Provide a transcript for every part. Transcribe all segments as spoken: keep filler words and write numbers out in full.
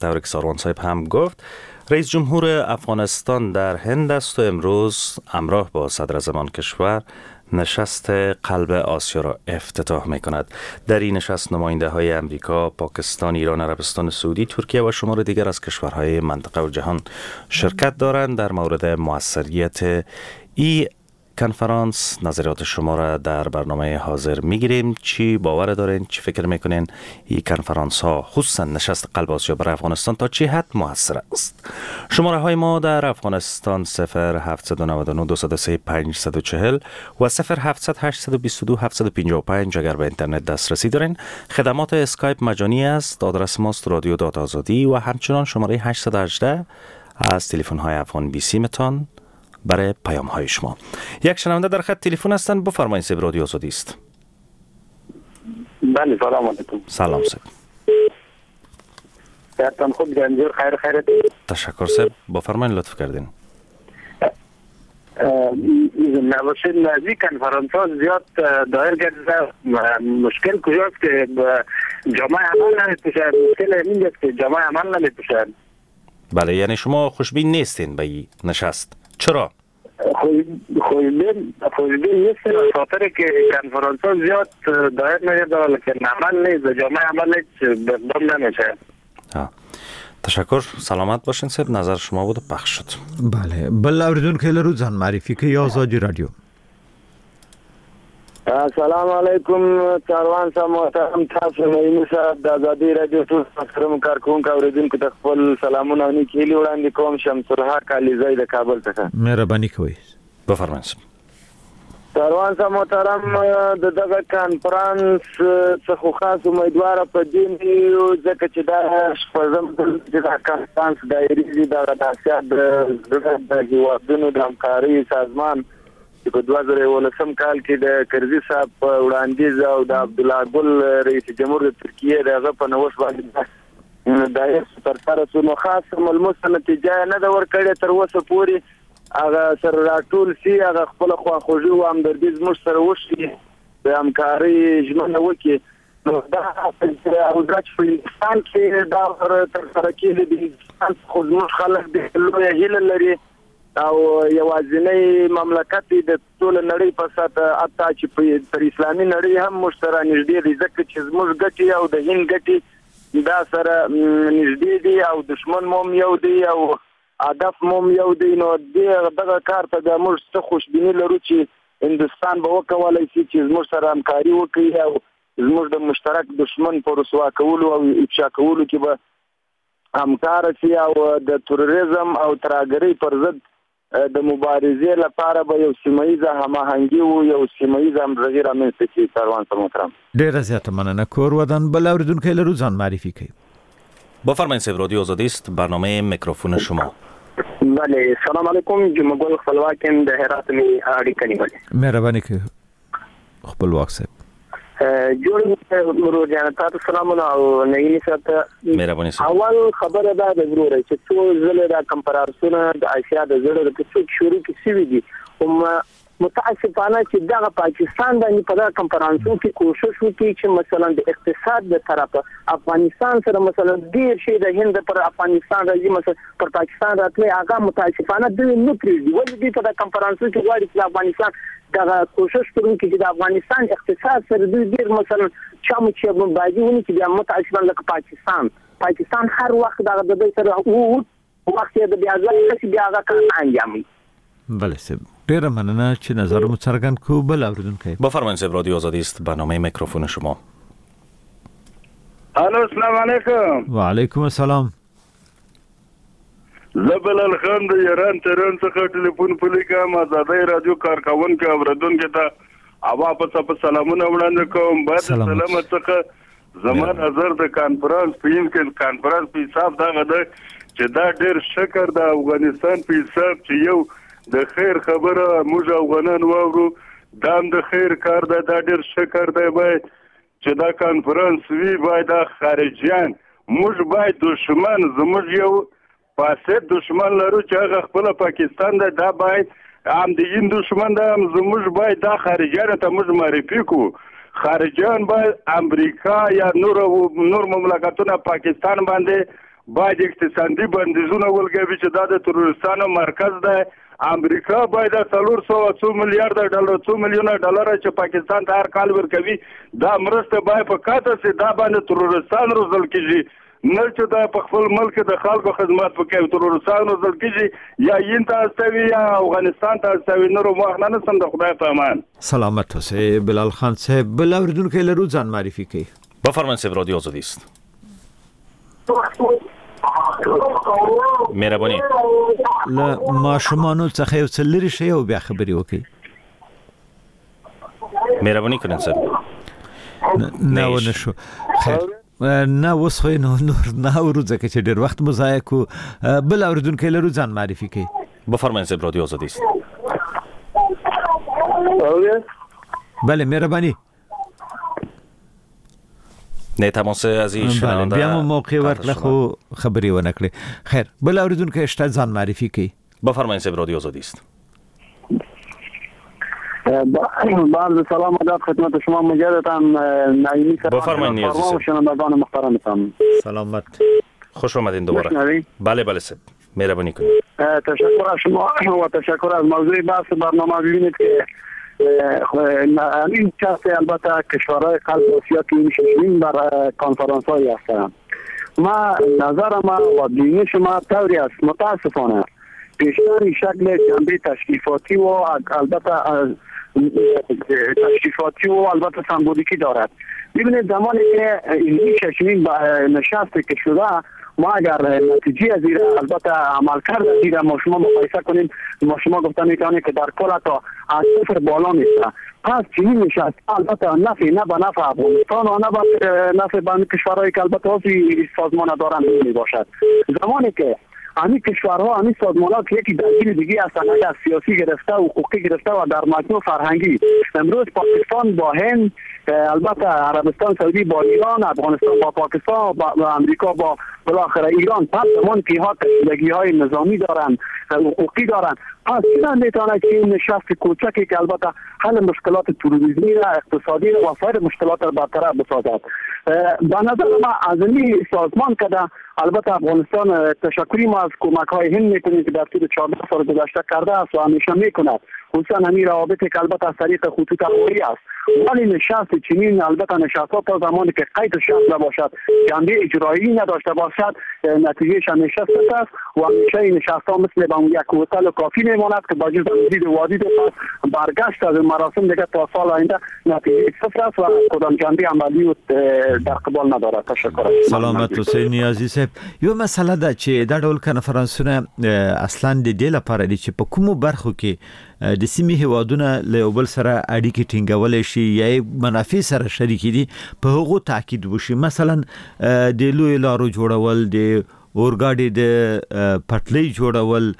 طوری که ساروان صاحب هم گفت، رئیس جمهور افغانستان در هند است و امروز همراه با صدر اعظم کشور نشست قلب آسیا را افتتاح می کند. در این نشست نماینده های امریکا، پاکستان، ایران، عربستان سعودی، ترکیه و شمار دیگر از کشورهای منطقه و جهان شرکت دارند. در مورد موثریت ای کنفرانس نظریات شما را در برنامه حاضر میگیریم. چی باور دارین؟ چی فکر میکنین این کنفرانس ها، خصوصا نشست قلب آسیا برای افغانستان، تا چه حد موثر است؟ شماره های ما در افغانستان صفر هفت نه نه دو صفر سه پنج چهار و صفر هفت هشت دو دو هفت پنج پنج. اگر به اینترنت دسترسی دارین، خدمات اسکایپ مجانی است. آدرس ماست رادیو دات آزادی و همچنان شماره هشت یک هشت از تلفن های افغان بی سی متان برای پیام های شما. یک شنونده در خط تلفن هستن، بفرمایید. سب رادیو آزادی است. بله، سلام علیکم. سلام سب. سرتان خوب جنجور خیر خیرت. تشکر سب، بفرمایید لطف کردین. نباشید نزدیک کنفرانس ها زیاد دایر گرده. مشکل کجاست که جامعه عمل نمیپوشن؟ مشکل این است که جامعه عمل نمیپوشن. بله، یعنی شما خوشبین نیستین به این نشست. چرا؟ خوشبین خوشبین نیستین به خاطر که کنفرانس ها زیاد دایر نگرده، لیکن عمل نیست، جامعه عمل نیست، بردم نمیشه. ها، تشکر، سلامت باشین سب. نظر شما بود و پخش شد. بله، بل اوریدون که لرو ځان معرفي کوي آزادی رادیو. السلام علیکم چاروان صاحب محترم، تاسو مې نشه د آزادی رادیو ټول محترم کارکونکو اوریدونکو ته خپل سلامونه او نیکې هیلې وړاندې کوم. شمس الحق علیزی د کابل څخه. مهرباني کوئ. بفرمایئ. چاروان صاحب محترم، د دغه کانفرنس څخه خاص امیدوار په دې یو ځکه چې دا شپږم د کانفرنس دایري د آسیا د هیوادونو د همکارۍ سازمان په دوه زره ولسم کال کې د کرزي صاحب وړاندیز او د عبدالله ګل رئیس جمهور د ترکیه دغه په نوښت باندې د دایره سرکار سره خاص ملموس نتیجه نه د ورکړې تر اوسه پورې. هغه سره راټول سي، هغه خپل خواخوږي او همدردي زموږ سره وشي، د همکارۍ ژمنه وکړي. نو دا او د افغانستان کې دا تر سره کېږي د افغانستان خو زموږ خلک د لویه هیله لري او یوازینی مملکت د ټول نړۍ په ساته اته چې پر اسلامي نړۍ هم مشترک نږدې دي، ځکه چې زموږ ګټي او د هند ګټي دا سره نږدې دي او دشمن موم یو دی او هدف موم یو دی. نو دغه کار ته د موږ څه خوشبیني لرو چې هندستان به وکولای شي چې زموږ سره همکاري وکړي او زموږ د مشترک دشمن په رسوا کولو او افشا کولو کې به همکار شي او د تروریزم او ترهګرۍ پر ضد د مبارزې لپاره به یو سیمه‌ایزه هماهنګي او یو سیمه‌ایزه همغږي رامنځته شي. سروان صاحب محترم، ډیره زیاته مننه. کور ودان بل اوریدونکو لرو ځان معرفي کوي. بفرمایید. سب رادیو آزادی است، برنامه میکروفون شما. بله، سلام علیکم. جمعه خپلواکم د هرات می اړیکه نیولې. مهرباني کوي خپلواک صاحب. جوړ مرو جان تاسو سلامونه او نه یې ساته. مهرباني صاحب. اول خبره ده د ضرورت چې څو زله د کمپارسونه د آسیا د زړه د څو شروع کې سی وی دي. هم متاسفانه چې دغه پاکستان باندې په دغه کنفرانسونو کې کوشش وکړي چې مثلا د اقتصاد د طرفه افغانستان سره مثلا ډیر شي د هند پر افغانستان راځي، مثلا پر پاکستان راتلي، هغه متاسفانه د نو پریږدي. ولې دې په دغه کنفرانسونو کې غواړي چې افغانستان دغه کوشش کوي چې د افغانستان اقتصاد سره ډیر مثلا چمو چې باندې ونی چې د متاسفانه لکه پاکستان پاکستان هر وخت دغه د دې سره او وخت د بیا ځای چې بیا هغه کار انجامي. بله سب، ډیره مننه چې نظر مو څرګند کو. بل اوریدونکو بفرمایید. سب رادیو آزادی است، برنامه میکروفون شما. الو، السلام علیکم. و علیکم السلام. زبل الخان د ایران تهران څخه ټلیفون پلیکم. آزادی رادیو کارکون کې اوریدونکو ته اوا په سلامونه وړاندې کوم. بعد سلام څخه زمان نظر د کانفرنس په این کې کانفرنس په حساب دا غده چې دا ډیر شکر د افغانستان په حساب چې یو د خیر خبره موږ افغانان واورو، دا د خیر کار ده، دا ډیر شکر دی. باید چې دا کانفرنس وی، باید دا خارجيان موږ باید دشمن زموږ یو فاسد دشمن لرو چې هغه خپل پاکستان ده، دا باید هم د هند دشمن ده، هم زموږ باید دا خارجيان ته موږ معرفي کو. خارجيان باید امریکا یا نور نور مملکتونه پاکستان باندې باید اقتصادي بندیزونه ولګوي چې دا د تروریستانو مرکز دی. امریکا باید څلور سوه څو میلیارډ ډالر څو میلیونه ډالر چې پاکستان ته هر کال ورکوي دا مرسته باید په کاته سي دا باندې تروریستان روزل کیږي نه چې دا په خپل ملک د خلکو خدمات وکړي. تروریستان روزل کیږي یا یین ته استوي یا افغانستان ته استوي نه رو مخ نه سم د خدای په امان. سلامت اوسه بلال خان صاحب. بل اوریدونکو له روزان معرفي کوي. بفرمایید صاحب رادیو آزادی است. مهرباني له ماشومانو څخه یو څه لري شي او بیا خبري وکي. مهرباني کړئ صاحب. نه ونه شو. خیر نه اوس خو نو نور نه ورځه کې چې ډېر وخت مضایع کو. بل اوریدونکو له روزان معرفي کوي. بفرمایید صاحب رادیو آزادی است. بله مهرباني. نه تماس از این شنونده بیا مو موقع ورکړه خو خبري ونه کړې. خیر بل اوریدونکو اشته ځان معرفی کوي. بفرمایید صاحب رادیو آزادی است. بعد سلام ادب خدمت شما مجددا نعیمی سلام. بفرمایید نیازی شنوندگان محترمتان سلامت خوش آمدین دوباره. بله بله صاحب مهربانی کنید. تشکر از شما و تشکر از موضوع بحث برنامه. ببینید که این چهست البته کشورهای قلب آسیا که میشیم بر کنفرانس هایی هستند. ما نظر ما و بینش ما طوری است متاسفانه بیشتر شکل جنبه تشریفاتی و البته تشریفاتی و البته سمبولیکی دارد. ببینید زمانی که این ششمین نشست که شده ما اگر نتیجه از این البته عمل کرد از این ما شما مقایسه کنیم ما شما گفتن میتونه که در کل تا از صفر بالا نیست. پس چنین نشست البته نفع نه به نفع افغانستان و نه به نفع به کشورهایی که البته این سازمان دارند می باشد. زمانی که همین کشورها همین سازمان‌ها که یکی درگیر دیگه هستند از سیاسی گرفته و حقوقی گرفته و در مجموع فرهنگی امروز پاکستان با هند البته عربستان سعودی با ایران افغانستان با پاکستان با امریکا با بالاخره ایران پس زمان که ها تشکیلگی‌های نظامی دارن حقوقی دارن پس چرا میتونه که این نشست کوچکی که البته حل مشکلات تروریسمی را اقتصادی را و سایر مشکلات را برطرف بسازد. به نظر ما از این سازمان که البته افغانستان تشکری ما از کمک های هند میکنیم که در طول چهارده سال گذشته کرده است و همیشه میکند خصوصا همین روابط که البته از طریق خطوط هوایی است. ولی نشست چنین البته نشستات تا زمانی که قید شرط نباشد جنبه اجرایی نداشته باشد نتیجهش همیشه صفر است و همیشه این نشست‌ها مثل به یک هتل کافی میماند که با جز مزید وادی و برگشت از مراسم دیگه تا سال آینده نتیجه صفر است و کدام جنبه عملی در قبال ندارد. تشکر. سلامت حسین نیازی صاحب. یو مسله ده چې دا ډول کنفرانسونه اصلا د دې لپاره دي چې په کومو برخو کې د سیمې هیوادونه له یو بل سره اړیکې ټینګولی شي یا منافع سره شریکې دي په هغو تاکید وشي. مثلا د لویو لارو جوړول د اورګاډي د پټلۍ جوړول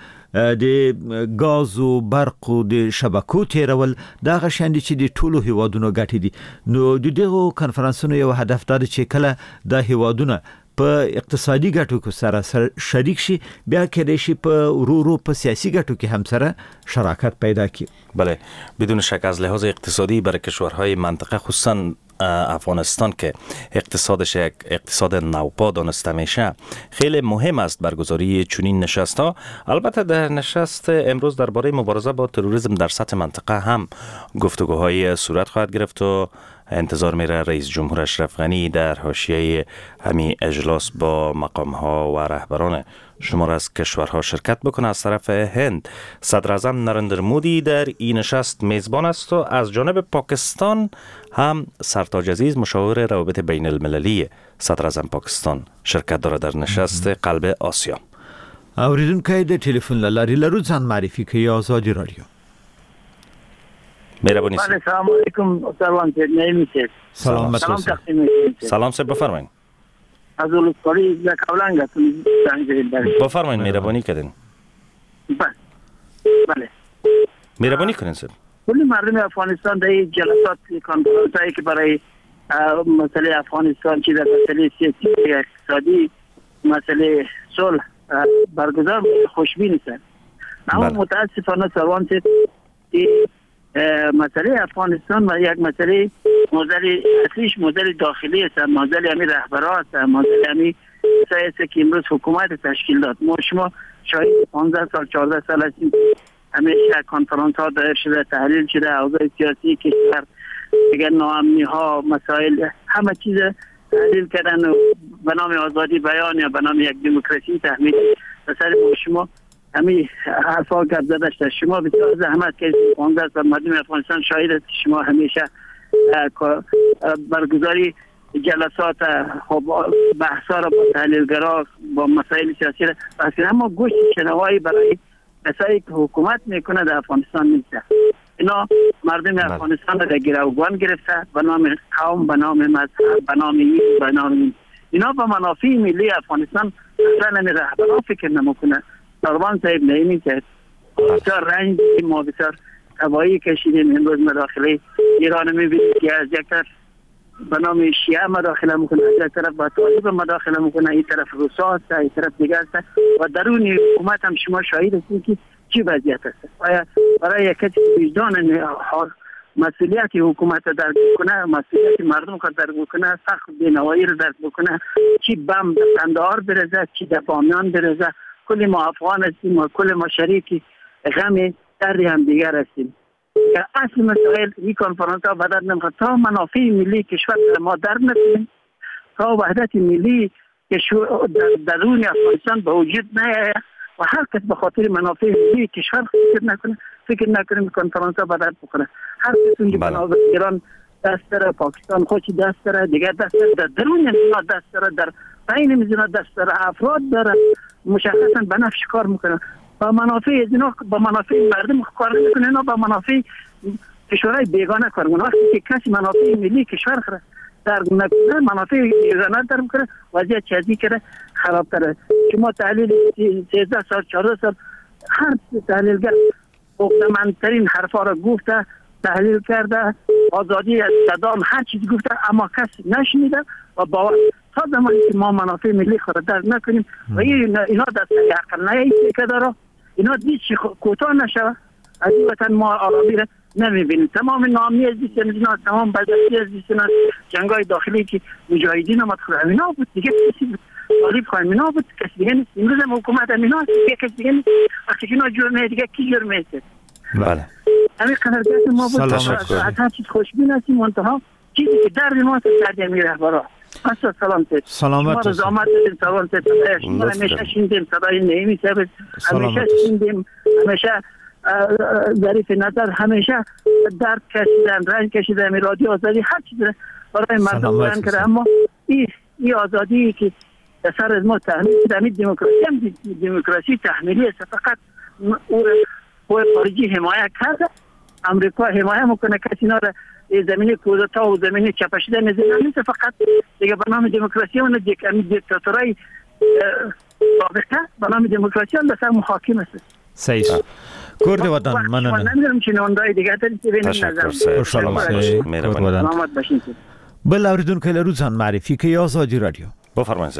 د غازو برقو د شبکو تیرول دا غشاندې چې د ټولو هیوادونو ګټې دي. نو د دغو کنفرانسونو یو هدف دا چې کله د هیوادونه په اقتصادي ګټو کې سره شریک شي بیا کېدای شي په ورو ورو په سیاسي ګټو کې هم سره شراکت پیدا کړي. بله بدون شک از لحاظ اقتصادی برای کشورهای منطقه خصوصا افغانستان که اقتصادش یک اقتصاد نوپا دانسته میشه خیلی مهم است برگزاری چنین نشست ها. البته در نشست امروز درباره مبارزه با تروریسم در سطح منطقه هم گفتگوهای صورت خواهد گرفت و انتظار میره رئیس جمهور اشرف غنی در حاشیه همین اجلاس با مقام ها و رهبران شمار از کشورها شرکت بکنه. از طرف هند صدر اعظم نریندر مودی در این نشست میزبان است و از جانب پاکستان هم سرتاج عزیز مشاور روابط بین المللی صدر اعظم پاکستان شرکت داره در نشست قلب آسیا. اوریدونکو د ټلیفون له لارې لرو ځان معرفي کوي آزادی رادیو. مهربانی سلام السلام علیکم سروان صاحب نعیمی صاحب. سلام سلام تقدیم سلام صاحب بفرمایید. از اولسکاری در کولنگتون زنگ زدید. بفرمایید مهربانی کردین. بله بله مهربانی کنین صاحب. کل مردم افغانستان در این جلسات کنفرانسایی که برای مسئله افغانستان چی در مسئله سیاسی اقتصادی مسئله صلح برگزار خوشبین هستند. اما متاسفانه سروان صاحب مسئله افغانستان و یک مسئله موضوع اصلیش موضوع داخلی است، موضوع همین رهبران است، موضوع همین مسائلی است که امروز حکومت تشکیل داد. ما شما شاید پانزده سال چهارده سال هستیم همیشه کنفرانس ها دایر شده، تحلیل شده، اوضاع سیاسی کشور دیگر، ناامنی ها، مسائل، همه چیز تحلیل کردن و به نام آزادی بیان یا به نام یک دموکراسی تحمیل سر شما همین حرفا گپ زده شده. شما بسیار زحمت کشیدید، پانزده سال مردم افغانستان شاهد است. شما همیشه برگزاری جلسات بحثا را با تحلیلگرا با مسائل سیاسی را بس، اما گوش شنوایی برای کسایی که حکومت میکنه در افغانستان نیست. اینا مردم افغانستان را در گروگان گرفته به نام قوم، به نام مذهب، به نام این، به نام این. اینا با منافع ملی افغانستان اصلا نمیره، رهبران فکر نمیکنه. طالبان صاحب نمی‌دونید بسیار رنج ما بسیار تباهی کشیدیم. امروز مداخله ایران میبینید که از یک طرف به نام شیعه مداخله میکنه، از یک طرف با طالب مداخله میکنه، این طرف روسا هست، این طرف دیگه است و درون حکومت هم شما شاهد هستید که چی وضعیت است. آیا برای یک کسی وجدان مسئولیت حکومت رو درک بکنه، مسئولیت مردم رو درک بکنه، سخت بینوایی رو درک بکنه، چی بم در قندهار برزه، چی در بامیان برزه، کل ما افغان هستیم و کل ما شریک غم دردی هم دیگر هستیم. اصل مسائل این کنفرانس ها بدد نمیخواد تا منافع ملی کشور ما در نکنیم، تا وحدت ملی در درون افغانستان به وجود نیاید و هر کس به خاطر منافع ملی کشور فکر نکنه، فکر نکنیم کنفرانس ها بدد بکنه. هر کس اونجا بنابرای ایران دست داره، پاکستان خودی دست داره، دیگر دست داره، در درون اینا دست داره، در بین میزنا دست داره، افراد داره مشخصا به نفش کار میکنه، با منافع اینا با منافع مردم کار میکنه، اینا با منافع کشورهای بیگانه کار میکنه. وقتی که کسی منافع ملی کشور خره در نکنه، منافع بیگانه در میکنه، وضعیت چیزی کرده خراب کرده. شما تحلیل سیزده سال چهارده سال هر تحلیلگر مقدمانترین حرفا را گفته، تحلیل کرده، آزادی از صدام هر چیز گفته، اما کسی نشنیده و باور تا زمانی که ما منافع ملی خود درک نکنیم و اینا دست عقل نیایی که داره، اینا دیش کوتاه نشوه از این وطن ما آرامی را نمیبینیم. تمام نامی از دیست اینا، تمام بدستی از دیست اینا، جنگای داخلی که مجاهدین آمد خود اینا بود، دیگه کسی بود طالب خواهیم اینا بود، کسی دیگه نیست. امروز هم حکومت هم اینا دیگه کسی دیگه نیست. وقتی که اینا جرمه دیگه کی جرمه است؟ بله همین قدرگت ما بود، از هر چیز خوشبین هستیم، منتها چیزی که درد ما است درد امیر رهبرا. اصلا سلام تید سلامت ما زحمت دادیم، سلام تید شما همیشه شنیدیم صدای نعیمی صاحب، همیشه شنیدیم، همیشه ظریف نظر، همیشه درد کشیدن، رنج کشیدن، امیر رادیو آزادی هر چیز برای مردم بیان کرده. اما این این آزادی که سر از ما تحمیل شده، همین دموکراسی هم دموکراسی تحمیلی است. فقط او او خارجی حمایت کرده، امریکا حمایت میکنه کسی اینا را زمینی کودتا و زمینی چپشیده نزدیک نیست. فقط دیگه به نام دموکراسی اون دیکتاتورای سابقه به نام دموکراسی هم بسر محاکم است. صحیح. کورد وطن مننه. من نمیدونم چه نوندای دیگه تری که بین نظر. خوشحال باشید. سلامت باشید. بل اوریدونکو لروزان معرفی که آزادی رادیو. بفرمایید.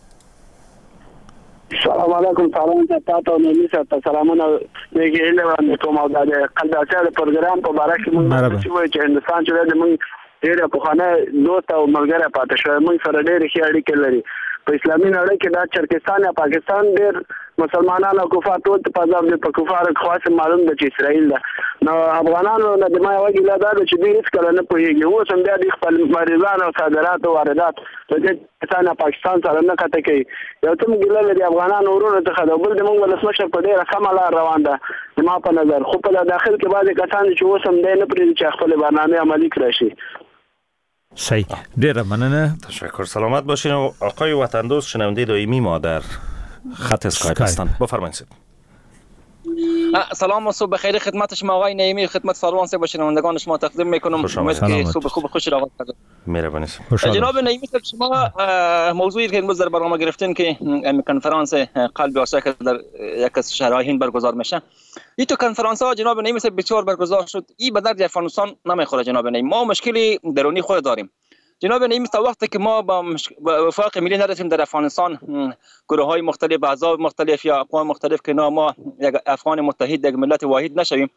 سلام علیکم، سلام تاسو نه می سات سلامونه میگه له کوم او د قلداچا پروګرام په باره کې مونږ چې وایي چې هندستان چې د مونږ ډېر په خانه دوست او ملګری پاتې شوی، مونږ سره ډېر ښه اړیکې لري. په اسلامي نړۍ کې دا چرکستان یا پاکستان ډېر مسلمانانو او کفار ټول په ځاب دي، په کفار خاص معلوم ده چې اسرائیل ده. نو افغانانو نه د ما یو ګیله ده چې دوی هیڅ کله نه پوهېږي، اوس هم بیا د خپل مریضان او صادرات او واردات د پاکستان پاکستان سره نه کته کوي. یو څه ګیله لري افغانانو ورونو څخه، د بل د موږ ولسمشر په ډېره سمه لار روان ده زما په نظر. خو په داخل کې بعضې کسان چې اوس هم دی نه پرېږدي چې خپلې برنامې عملي کړی شي. صحیح، ډیره مننه. تشکر، سلامت باشین. آقای وطن دوست شنونده دائمی ما در خط اسکایپ هستند، بفرمایید. سلام و صبح بخیر خدمت شما آقای نعیمی، خدمت ساروان صاحب و شنوندگان شما تقدیم میکنم. امید که صبح خوب خوش را آغاز مهربانی. جناب نعیمی صاحب، شما موضوعی که امروز در برنامه گرفتین که کنفرانس قلب آسیا که در یک از شهرهای هند برگزار میشه، این تو کنفرانس ها جناب نعیمی صاحب بسیار برگزار شد، این به درد افغانستان نمیخوره. جناب نعیمی، ما مشکلی درونی خود داریم. جناب نعیمی، تا وقتی که ما با وفاق ملی نرسیم در افغانستان، گروه های مختلف، احزاب مختلف یا اقوام مختلف که ما یک افغان متحد، یک ملت واحد نشویم،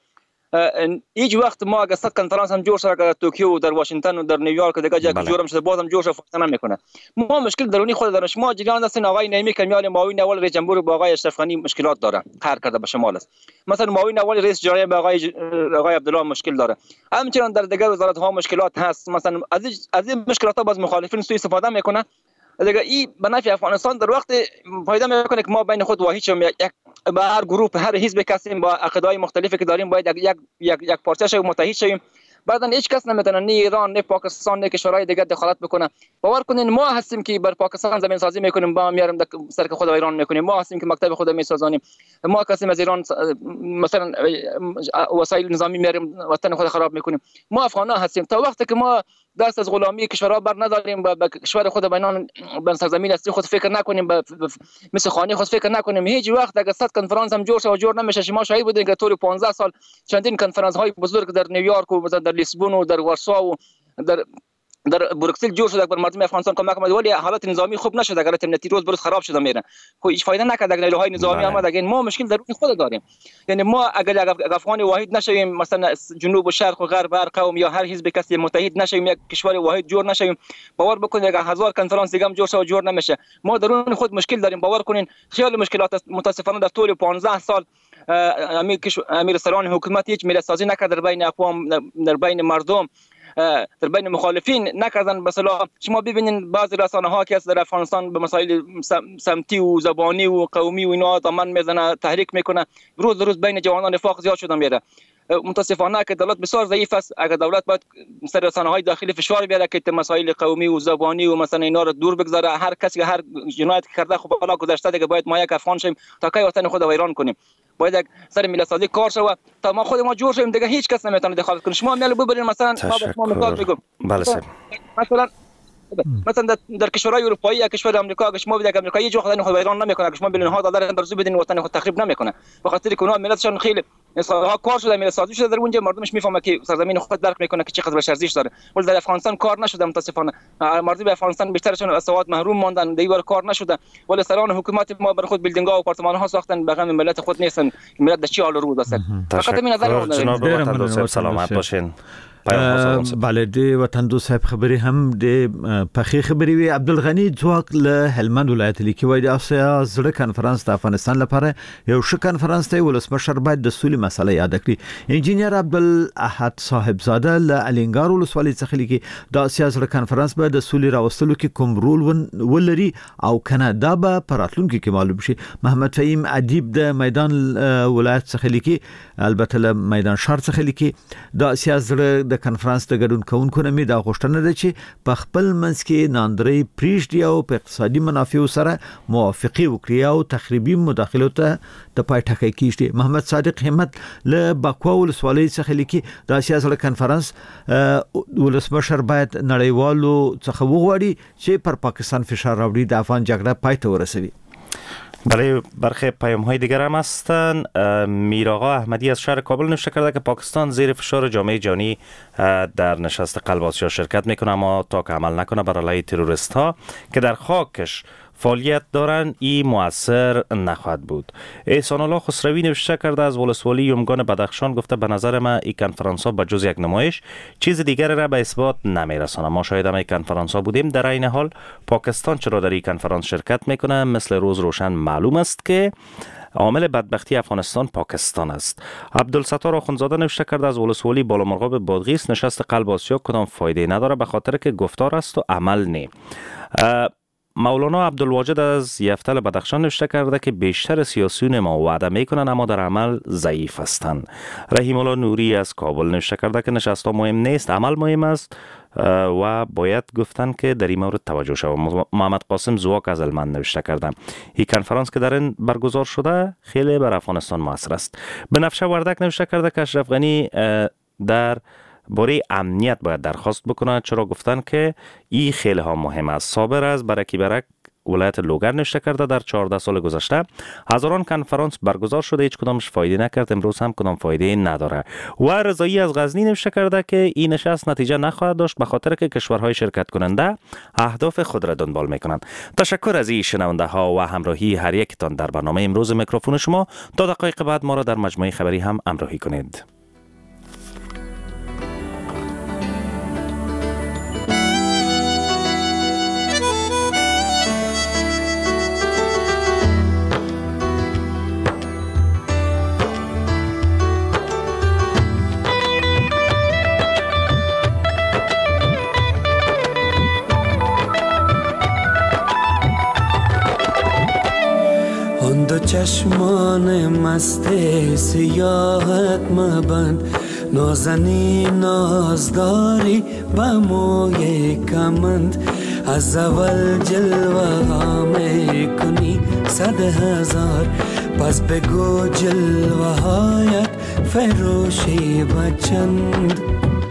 هیچ وقت ما اگه صد کنفرانس هم جور شد در توکیو و در واشنگتن و در نیویورک و دیگه جا جورم شده بازم جور شد فایده نمیکنه. ما مشکل درونی خود داریم. شما جریان دستین آقای نعیمی کمیال معاون اول رئیس جمهور با آقای اشرف غنی مشکلات داره، قهر کرده به شمال است. مثلا معاون اول رئیس جمهور با آقای آقای عبدالله مشکل داره. همچنین در دیگر وزارت ها مشکلات هست. مثلا از از این مشکلات ها باز مخالفین سوء استفاده میکنه. دیگه این به نفع افغانستان در وقت فایده میکنه که ما بین خود واحد شیم، یک به هر گروه هر حزب کسیم با عقیده‌های مختلفی که داریم باید یک یک یک پارچه شیم متحد شیم. بعدن هیچ کس نمیتونه نه ایران نه پاکستان نه کشورهای دیگه دخالت بکنه. باور کنین ما هستیم که بر پاکستان زمین سازی میکنیم، با میاریم سر خود ایران میکنیم. ما هستیم که مکتب خود میسازانیم. ما کسیم از ایران مثلا وسایل نظامی میاریم وطن خود خراب میکنیم. ما افغان‌ها هستیم. تا وقتی که ما دست از غلامی کشورها بر نداریم، به کشور خود بینان بر سرزمین اصلی خود فکر نکنیم، مثل خانه خود فکر نکنیم، هیچ وقت اگه صد کنفرانس هم جور شد و جور نمیشه. شما شاهد بودین که طول پانزده سال چندین کنفرانس های بزرگ در نیویورک و در لیسبون و در وارسا و در در بروکسل جور شده بر مردم افغانستان کمک کرد، ولی حالت نظامی خوب نشد. اگر امنیتی روز بروز خراب شده میره، خب هیچ فایده نکرد. اگر نیروهای نظامی آمد، اگر ما مشکل درون خود داریم. یعنی ما اگر افغان واحد نشویم، مثلا جنوب و شرق و غرب هر قوم یا هر حزب کسی متحد نشویم، یک کشور واحد جور نشویم، باور بکنید اگر هزار کنفرانس دیگه هم جور شد جور نمیشه. ما درون خود مشکل داریم. باور کنین خیلی مشکلات متاسفانه در طول پانزده سال امیر امیر سران حکومت هیچ ملت سازی نکرد در بین اقوام، در بین مردم، در بین مخالفین نکردن. مثلا شما ببینید بعضی رسانه ها که از در افغانستان به مسائل سمتی و زبانی و قومی و اینا دامن میزنه، تحریک میکنه، روز روز بین جوانان نفاق زیاد شده میره. متاسفانه که دولت بسیار ضعیف است. اگر دولت باید سر رسانه های داخلی فشار بیاره که مسائل قومی و زبانی و مثلا اینا رو دور بگذاره. هر کسی هر جنایت کرده خب حالا گذشته دیگه، باید ما یک افغان شیم تا کی وطن خود ویران کنیم. باید سر ملت سازی کار شود تا ما خود ما جور شیم، دیگه هیچ کس نمیتونه دخالت کنه. شما میل ببرین مثلا ما مثال میگم، بله سر. مثلا مثلا در, در کشورهای اروپایی یا کشور آمریکا اگه شما بدید امریکایی هیچ وقت خود ویران نمیکنه. اگه شما ببینید ها دلار برزو بدین وطن خود تخریب نمیکنه، به خاطر که اونها ملتشون خیلی ها کار شده، ملت سازی شده در اونجا، مردمش میفهمه که سرزمین خود درک میکنه که چقدر بهش ارزش داره. ولی در افغانستان کار نشده. متاسفانه مردم افغانستان بیشترشون از سواد محروم ماندن، دیگر کار نشده. ولی سران حکومت ما بر خود بیلدینگ ها و آپارتمان ها ساختن، به غم ملت خود نیستن. ملت در چی حال رو است. فقط این نظر جناب وطن دوست سلامت باشین. بله د وطن دوست صاحب خبري هم د پخې خبري وي. عبدالغني ځواک له هلمند ولایت لیکي وای د اسیا زړه کانفرنس د افغانستان لپاره یو ښه کانفرنس دی. ولسمشر باید د سولې مسله یاد کړي. انجینیر عبدالاحد صاحبزاده له الینګار ولسوالۍ څخه لیکي د اسیا زړه کانفرنس به د سولې راوستلو کې کوم رول ولري او کنه دا به پراتلونکو کې معلوم شي. محمد فهیم ادیب د میدان ولایت څخه لیکي، البته له میدان شهر څخه لیکي د اسیا زړه د کنفرانس د ګډون کوونکو نه مې دا غوښتنه ده چې په خپل منځ کې ناندري پریږدي او په اقتصادي منافعو سره موافقه وکړي او تخریبي مداخلو ته د پای ټکی کیږي. محمد صادق همت له باکوا ولسوالۍ څخه لیکي د اسیا زړه کنفرانس ولسمشر باید نړیوالو څخه وغواړي چې پر پاکستان فشار راوړي د افغان جګړه پای ته ورسوي. برای برخی پیام های دیگر هم هستن. میراغا احمدی از شهر کابل نوشته کرده که پاکستان زیر فشار جامعه جهانی در نشست قلب آسیا شرکت میکنه، اما تا که عمل نکنه بر علیه تروریست ها که در خاکش فعالیت دارن ای مؤثر نخواهد بود. احسان الله خسروی نوشته کرده از ولسوالی یمگان بدخشان، گفته به نظر من این کنفرانس ها بجز یک نمایش چیز دیگر را به اثبات نمیرسانه. ما شاهد همه کنفرانس ها بودیم. در این حال پاکستان چرا در این کنفرانس شرکت میکنه؟ مثل روز روشن معلوم است که عامل بدبختی افغانستان پاکستان است. عبدالستار آخوندزاده نوشته کرده از ولسوالی بالامرغاب بادغیس نشست قلب آسیا کدام فایده نداره به خاطر که گفتار است و عمل نی. مولانا عبدالواجد از یفتل بدخشان نوشته کرده که بیشتر سیاسیون ما وعده میکنن اما در عمل ضعیف هستند. رحیم الله نوری از کابل نوشته کرده که نشست ها مهم نیست، عمل مهم است و باید گفتن که در این مورد توجه شود. محمد قاسم زواک از هلمند نوشته کرده این کنفرانس که در این برگزار شده خیلی بر افغانستان موثر است. بنفشه وردک نوشته کرده که اشرف غنی در باره امنیت باید درخواست بکنه، چرا گفتن که این خیلی ها مهم است. صابر از برکی برک ولایت لوگر نوشته کرده در چهارده سال گذشته هزاران کنفرانس برگزار شده، هیچ کدامش فایده نکرد، امروز هم کدام فایده نداره. و رضایی از غزنی نوشته کرده که این نشست نتیجه نخواهد داشت به خاطر که کشورهای شرکت کننده اهداف خود را دنبال میکنند. تشکر از این شنونده ها و همراهی هر یکتان در برنامه امروز میکروفون شما. تا دقایق بعد ما را در مجموعه خبری هم همراهی کنید. دو چشمان مست سیاحت مبند، نازنی نازداری با موی کمند، از اول جلوه ها می کنی صد هزار، پس بگو جلوه هایت فروشی بچند.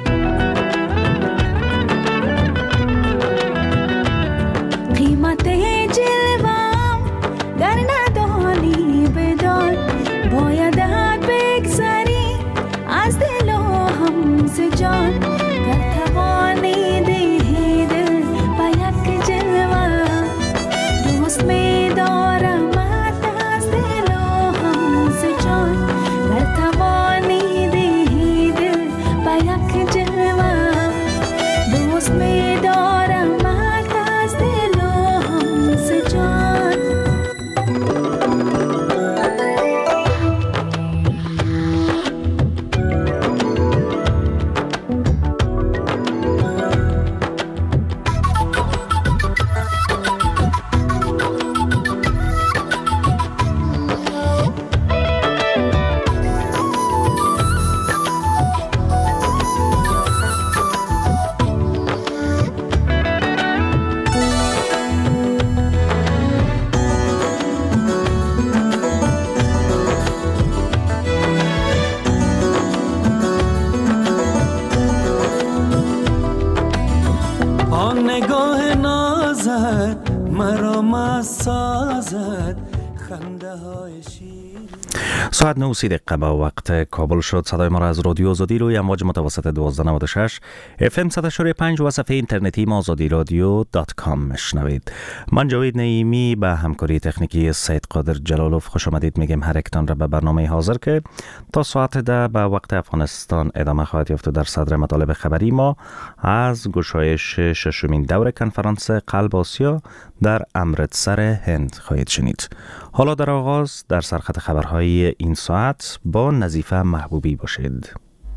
قیمت جلوام گر ندانی بدان، باید بگذری از دل و هم ز جان، گر توانی دهی دل با یک جلوه، دوست می دارم از دل و هم ز جان، گر توانی دهی دل با یک جلوه، دوست می دارم از دل و هم ز جان. نگاه نازت مرا مسازد، خنده های شیر. ساعت نه دقیقه با وقت کابل شد. صدای ما را از رادیو آزادی روی امواج متوسط دوازده نود و شش اف ام صد و پنج و صفحه اینترنتی ما آزادی رادیو دات کام میشنوید. من جاوید نعیمی به همکاری تکنیکی سید قادر جلالوف خوش آمدید میگم هر اکتان را به برنامه حاضر که تا ساعت ده به وقت افغانستان ادامه خواهد یافت. در صدر مطالب خبری ما از گشایش ششمین دور کنفرانس قلب آسیا در امرتسر هند خواهید شنید. حالا در آغاز در سرخط خبرهای این ساعت با نظیفه محبوبی باشید.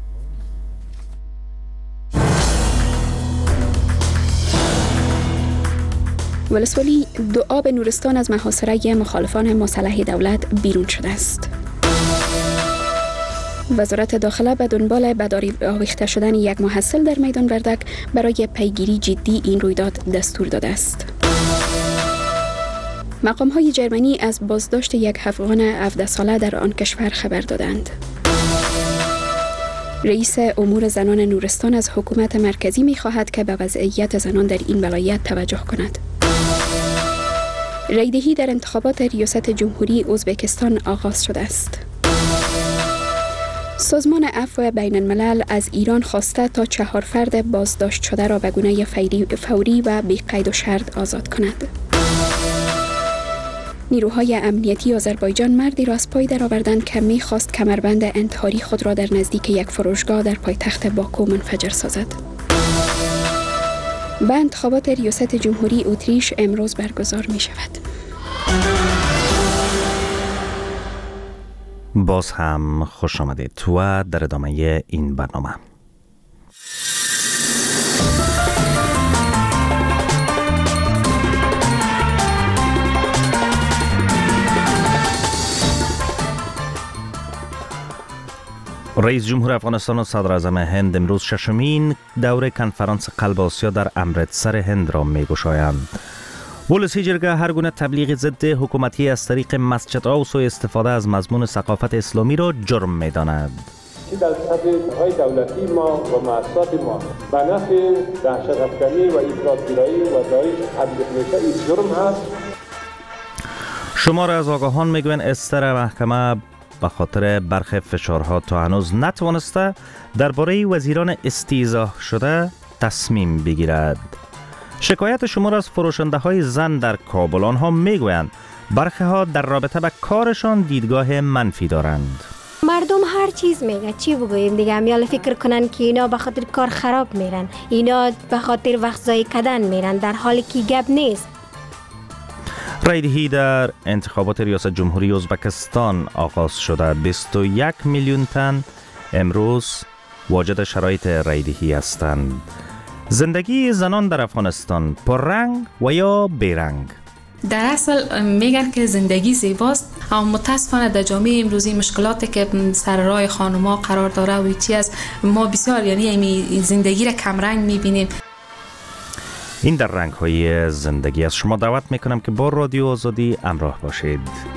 ولسوالی دو آب نورستان از محاصره مخالفان مسلح دولت بیرون شده است. وزارت داخله به دنبال به داری آویخته شدن یک محصل در میدان وردک برای پیگیری جدی این رویداد دستور داده است. مقام‌های جرمنی از بازداشت یک افغان هفده ساله در آن کشور خبر دادند. رئیس امور زنان نورستان از حکومت مرکزی می‌خواهد که به وضعیت زنان در این ولایت توجه کند. رایدهی در انتخابات ریاست جمهوری ازبکستان آغاز شده است. سازمان عفو بین الملل از ایران خواسته تا چهار فرد بازداشت شده را به گونه فوری و بی قید و شرط آزاد کند. نیروهای امنیتی آذربایجان مردی را از پای درآوردند که می‌خواست کمربند انتحاری خود را در نزدیک یک فروشگاه در پایتخت باکو منفجر سازد. به انتخابات ریاست جمهوری اتریش امروز برگزار می شود. باز هم خوش آمدید و در ادامه این برنامه رئیس جمهور افغانستان و صدر اعظم هند امروز ششمین دوره کنفرانس قلب آسیا در امرتسر هند را می‌گشایند. ولسی جرگه هر گونه تبلیغ ضد حکومتی از طریق مسجدها و سوء استفاده از مضمون ثقافت اسلامی را جرم می‌داند. در سطح دولتی ما و مؤسسات ما به نفع دهشت‌افکنی و افراط‌گرایی و داعش تبلیغ میشه، این جرم هست. شمار از آگاهان میگویند استر محکمه به خاطر برخی فشارها تا هنوز نتوانسته درباره وزیران استیضاح شده تصمیم بگیرد. شکایت شمار از فروشنده های زن در کابل، آنها میگویند برخی ها در رابطه با کارشان دیدگاه منفی دارند. مردم هر چیز میگه، چی بگوییم دیگه، همیال فکر کنن که اینا به خاطر کار خراب میرن، اینا به خاطر وقت ضایع کردن میرن، در حالی که گپ نیست. رایدهی در انتخابات ریاست جمهوری ازبکستان آغاز شده. بیست و یک میلیون تن امروز واجد شرایط رایدهی هستند. زندگی زنان در افغانستان پررنگ و یا بیرنگ؟ در اصل میگن که زندگی زیباست، اما متاسفانه در جامعه امروزی مشکلاتی که سر راه خانم‌ها قرار داره و چی از ما بسیار یعنی زندگی را کم رنگ می‌بینیم. این در رنگ‌های زندگی از شما دعوت میکنم که با رادیو آزادی همراه باشید.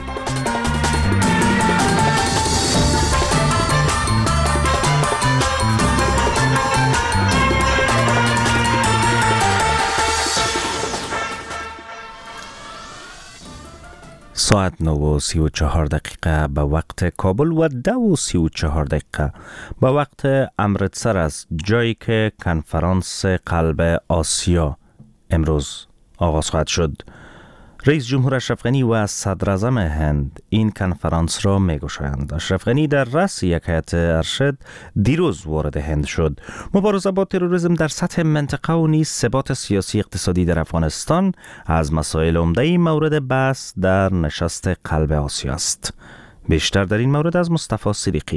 ساعت نه و سی و چهار دقیقه به وقت کابل و ده و سی و چهار دقیقه به وقت امرتسر است، جایی که کنفرانس قلب آسیا امروز آغاز خواهد شد. رئیس جمهور اشرف غنی و صدر اعظم هند این کنفرانس را می‌گشایند. اشرف غنی در رأس یک هیئت ارشد دیروز وارد هند شد. مبارزه با تروریسم در سطح منطقه و نیز ثبات سیاسی اقتصادی در افغانستان از مسائل عمده مورد بحث در نشست قلب آسیا است. بیشتر در این مورد از مصطفی صدیقی.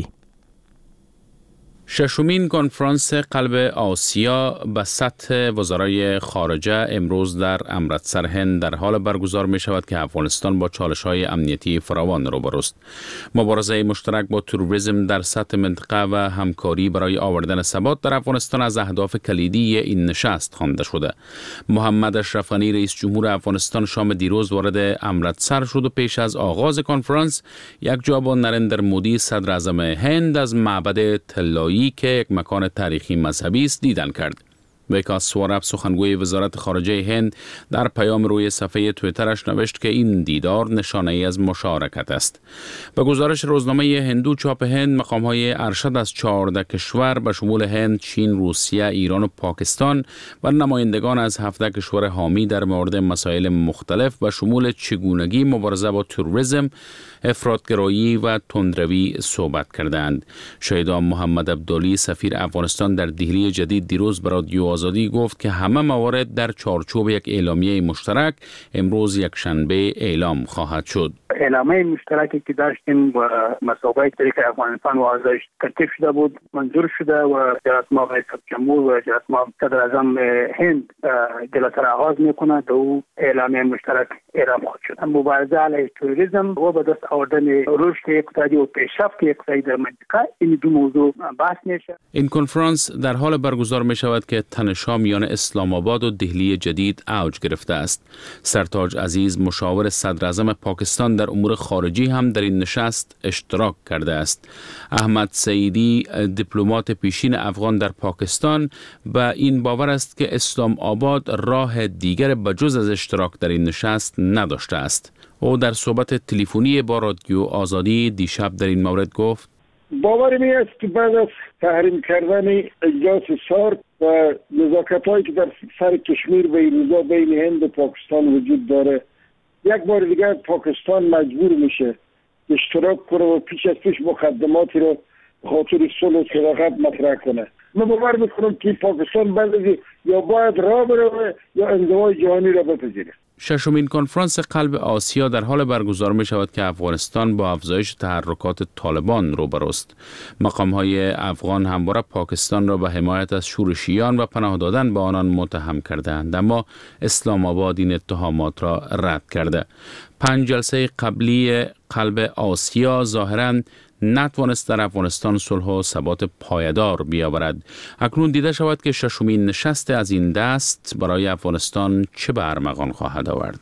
ششمین کنفرانس قلب آسیا به سطح وزرای خارجه امروز در امرتسر هند در حال برگزار می شود که افغانستان با چالش‌های امنیتی فراوان روبروست. مبارزه مشترک با تروریسم در سطح منطقه و همکاری برای آوردن ثبات در افغانستان از اهداف کلیدی این نشست خوانده شده. محمد اشرف غنی رئیس جمهور افغانستان شام دیروز وارد امرتسر شد و پیش از آغاز کنفرانس یک جا با نریندر مودی صدر اعظم هند از معبد طلایی که یک مکان تاریخی مذهبی است دیدن کرد. ویکاس سوارب سخنگوی وزارت خارجه هند در پیام روی صفحه توییترش نوشت که این دیدار نشانه ای از مشارکت است. به گزارش روزنامه هندو چاپ هند، مقام‌های ارشد از چهارده کشور به شمول هند، چین، روسیه، ایران و پاکستان و نمایندگان از هفده کشور حامی در مورد مسائل مختلف به شمول چگونگی مبارزه با تروریسم، افراطگرایی و تندروی صحبت کردند. شهیدان محمد عبدالی سفیر افغانستان در دهلی جدید دیروز به رادیو آزادی گفت که همه موارد در چارچوب یک اعلامیه مشترک امروز یک شنبه اعلام خواهد شد. اعلامیه مشترکی که داشتیم و مسابقه که افغانستان و آزادش ترتیب شده بود منظور شده و جلالت مآب رئیس جمهور و جلالت مآب صدر اعظم هند جلسه را آغاز میکنه. دو اعلامیه مشترک اعلام خواهد شد. مبارزه علیه تروریسم و به دست آوردن رشد اقتصادی و پیشرفت اقتصادی در منطقه، این دو موضوع بحث میشه. این کنفرانس در حال برگزار می شود که تنش‌ها میان اسلام آباد و دهلی جدید اوج گرفته است. سرتاج عزیز مشاور صدر اعظم پاکستان در امور خارجی هم در این نشست اشتراک کرده است. احمد سعیدی دیپلمات پیشین افغان در پاکستان و این باور است که اسلام آباد راه دیگر بجز از اشتراک در این نشست نداشته است. او در صحبت تلفنی با رادیو آزادی دیشب در این مورد گفت: باور می است که بعد از تحریم کردن اجلاس سارک و نزاکت‌هایی که در سر کشمیر و ایران بین هند و پاکستان وجود داره، یک بار دیگر پاکستان مجبور میشه اشتراک کنه و پیش از پیش مقدماتی رو به خاطر صلح و صداقت مطرح کنه. من باور میکنم که پاکستان بعد یا باید راه بره یا انزوای جهانی را بپذیره. ششمین کنفرانس قلب آسیا در حال برگزار می شود که افغانستان با افزایش تحرکات طالبان روبروست. مقام‌های افغان همواره پاکستان را به حمایت از شورشیان و پناه دادن به آنان متهم کردند، اما اسلام آباد این اتهامات را رد کرده. پنج جلسه قبلی قلب آسیا ظاهراً نتوانست در افغانستان صلح و ثبات پایدار بیاورد. اکنون دیده شود که ششمین نشست از این دست برای افغانستان چه به ارمغان خواهد آورد.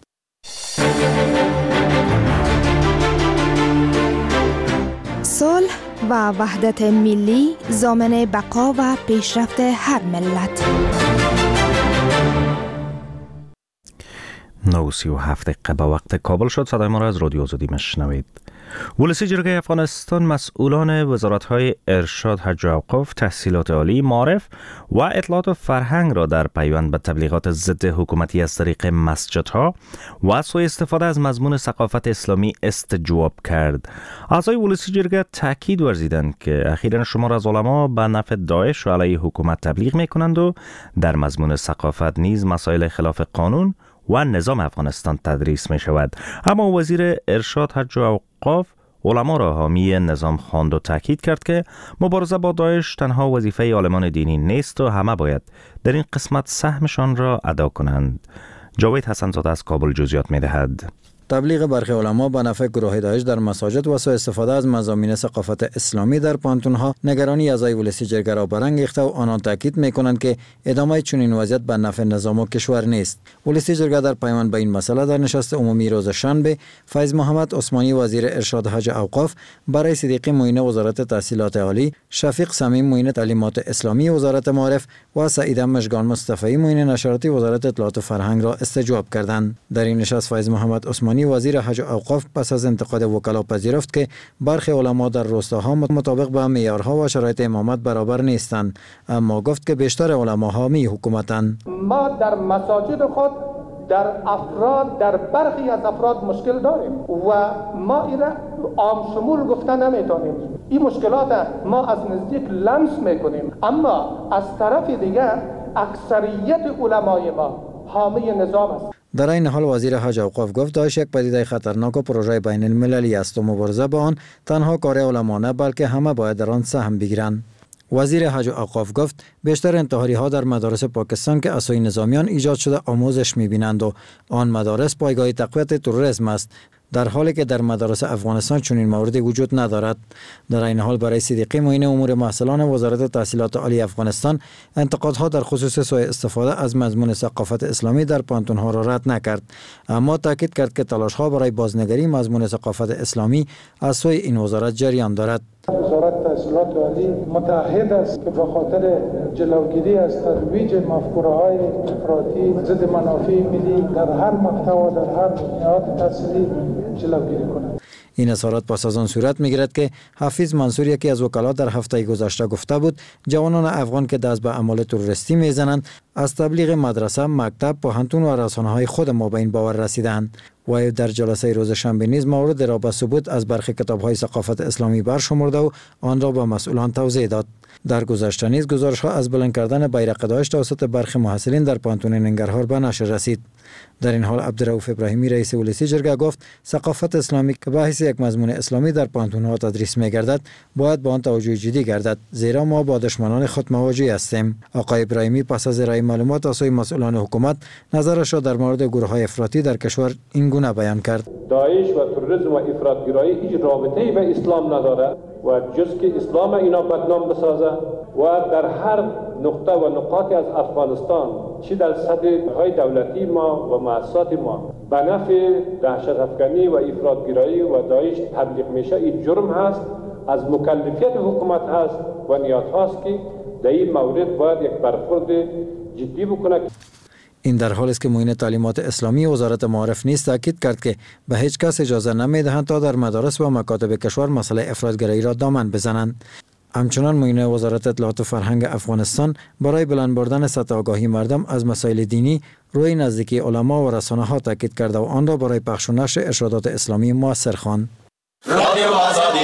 صلح و وحدت ملی ضامن بقا و پیشرفت هر ملت. نه و سی و هفت دقیقه به وقت کابل شد. صدای ما را از رادیو آزادی میشنوید. ولسی جرگه افغانستان مسئولان وزارت‌های ارشاد، حج و اوقاف، تحصیلات عالی، معارف و اطلاعات و فرهنگ را در پیوند به تبلیغات ضد حکومتی از طریق مسجدها و سوء استفاده از مضمون ثقافت اسلامی استجواب کرد. اعضای ولسی جرگه تاکید ورزیدند که اخیراً شمار از علما به نفع داعش و علیه حکومت تبلیغ می‌کنند و در مضمون ثقافت نیز مسائل خلاف قانون و نظام افغانستان تدریس می شود. اما وزیر ارشاد، حج و اوقاف علما را حامی نظام خواند و تاکید کرد که مبارزه با داعش تنها وظیفه عالمان دینی نیست و همه باید در این قسمت سهمشان را ادا کنند. جاوید حسن زاده از کابل جزئیات می دهد. تبلیغ برخی علما به نفع گروه داعش در مساجد و سوء استفاده از مضامین ثقافت اسلامی در پانتونها نگرانی اعضای ولسی جرگه را برانگیخته و آنان تاکید میکنند که ادامه چنین وضعیت به نفع نظام و کشور نیست. ولسی جرگه در پیمان به این مسئله در نشست عمومی روز شنبه فیض محمد عثمانی وزیر ارشاد حج اوقاف، برای صدیقی معین وزارت تحصیلات عالی، شفیق صمیم معین تعلیمات اسلامی وزارت معارف و سعیده مژگان مصطفی معین نشریاتی وزارت اطلاعات و فرهنگ را استجواب کردند. در این نشست فیض محمد عثمانی وزیر حج و اوقاف پس از انتقاد وکلا پذیرفت که برخی علما در روستاها مطابق با معیارها و شرایط امامت برابر نیستند، اما گفت که بیشتر علما حامی حکومتند. ما در مساجد خود در افراد در برخی از افراد مشکل داریم و ما این را عام شمول گفته نمیتونیم. این مشکلات ما از نزدیک لمس میکنیم، اما از طرف دیگر اکثریت علمای ما حامی نظام است. در این حال وزیر حج اوقاف گفت داعش یک پدیده خطرناک و پروژه بین المللی است و مبارزه با آن تنها کار علما نه بلکه همه باید در آن سهم بگیرند. وزیر حج اوقاف گفت بیشتر انتحاری ها در مدارس پاکستان که اسای نظامیان ایجاد شده آموزش می‌بینند و آن مدارس پایگاه تقویت تروریسم است، در حالی که در مدارس افغانستان چنین موردی وجود ندارد. در این حال برای صدیقی معین امور محصلان وزارت تحصیلات عالی افغانستان انتقادها در خصوص سوء استفاده از مضمون ثقافت اسلامی در پانتونها را رد نکرد، اما تاکید کرد که تلاش‌ها برای بازنگری مضمون ثقافت اسلامی از سوی این وزارت جریان دارد. وزارت تحصیلات عالی متعهد است که به خاطر جلوگیری از ترویج مفکوره‌های افراطی ضد منافع ملی در هر مقطع و در هر نهاد تحصیلی جلوگیری کند. این اظهارات پس از آن صورت می‌گیرد که حفیظ منصور، یکی از وکلا، در هفته گذشته گفته بود جوانان افغان که دست به اعمال تروریستی میزنند از تبلیغ مدرسه، مکتب، پوهنتون و رسانه‌های خود ما به این باور رسیدند. و در جلسه روز شنبه نیز مورد را به ثبوت از برخی کتاب‌های ثقافت اسلامی برشمرده و آن را به مسئولان توضیح داد. در گذشته نیز گزارش‌ها از بلند کردن بیرق داعش توسط برخی محصلین در پانتون ننگرهار به نشر رسید. در این حال عبدالرؤوف ابراهیمی رئیس ولسی جرگه گفت ثقافت اسلامی که به حیث یک مضمون اسلامی در پانتون‌ها تدریس می‌گردد باید به آن توجه جدی گردد، زیرا ما با دشمنان خود مواجه هستیم. آقای ابراهیمی پس از ارائه معلومات از سوی مسئولان حکومت نظرش را در مورد گروه‌های افراطی در کشور این گونه بیان کرد: داعش و تروریسم و افراطگرایی هیچ رابطه‌ای به اسلام نداره و جز که اسلام اینا بدنام بسازه و در هر نقطه و نقاطی از افغانستان چی در سطح های دولتی ما و مؤسسات ما به نفع دهشت افکنی و افراطگرایی و داعش تبلیغ میشه، این جرم هست، از مکلفیت حکومت هست و نیاز هست که در این مورد باید یک برخورد جدی بکنه. این در حالی است که معین تعلیمات اسلامی وزارت معارف نیز تاکید کرد که به هیچ کس اجازه نمیدهند تا در مدارس و مکاتب کشور مسئله افراطگرایی را دامن بزنند. همچنان معین وزارت اطلاعات و فرهنگ افغانستان برای بلند بردن سطح آگاهی مردم از مسائل دینی روی نزدیکی علما و رسانه ها تاکید کرده و آن را برای پخش و نشر ارشادات اسلامی مؤثر خواند. رادیو آزادی.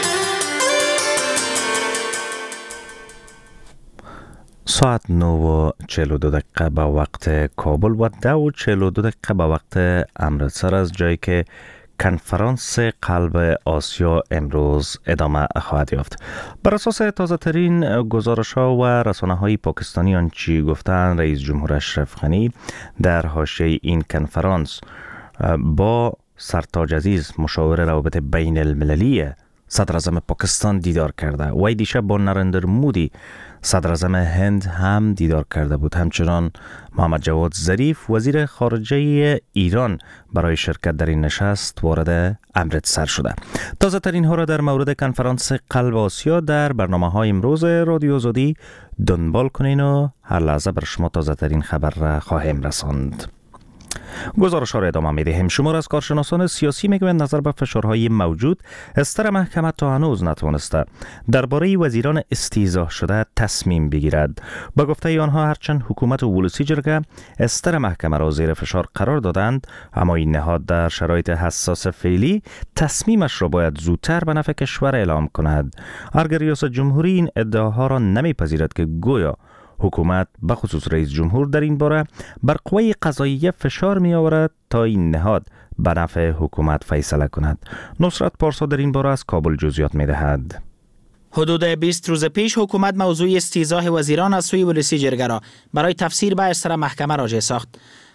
ساعت نه و چهل و دو دقیقه به وقت کابل و ده و چهل و دو دقیقه به وقت امرتسر از جایی که کنفرانس قلب آسیا امروز ادامه خواهد یافت. بر اساس تازه ترین گزارش ها و رسانه های پاکستانی آنچه گفتند، رئیس جمهور اشرف غنی در حاشیه این کنفرانس با سرتاج عزیز مشاور روابط بین المللی صدر اعظم پاکستان دیدار کرده و دیشب با نریندر مودی صدر اعظم هند هم دیدار کرده بود. همچنان محمد جواد ظریف وزیر خارجه ایران برای شرکت در این نشست وارد امرتسر شده. تازه ترین ها را در مورد کنفرانس قلب آسیا در برنامه های امروز رادیو آزادی دنبال کنین و هر لحظه بر شما تازه ترین خبر را خواهیم رساند. گزارش ها را ادامه می دهیم. شمار از کارشناسان سیاسی میگویند نظر به فشارهای موجود استر محکمه تا هنوز نتوانسته درباره وزیران استیضاح شده تصمیم بگیرد. با گفته آنها هرچند حکومت و ولسی جرگه استر محکمه را زیر فشار قرار دادند، اما این نهاد در شرایط حساس فعلی تصمیمش را باید زودتر به نفع کشور اعلام کند. اگر ریاست جمهوری این ادعاها را نمیپذیرد که گویا حکومت به خصوص رئیس جمهور در این باره بر قوه قضاییه فشار می آورد تا این نهاد به نفع حکومت فیصله کند. نصرت پارسا در این باره از کابل جزئیات می دهد. حدود بیست روز پیش حکومت موضوع استیضاح وزیران از سوی ولسی جرگه را برای تفسیر به استر محکمه راجع ساخت.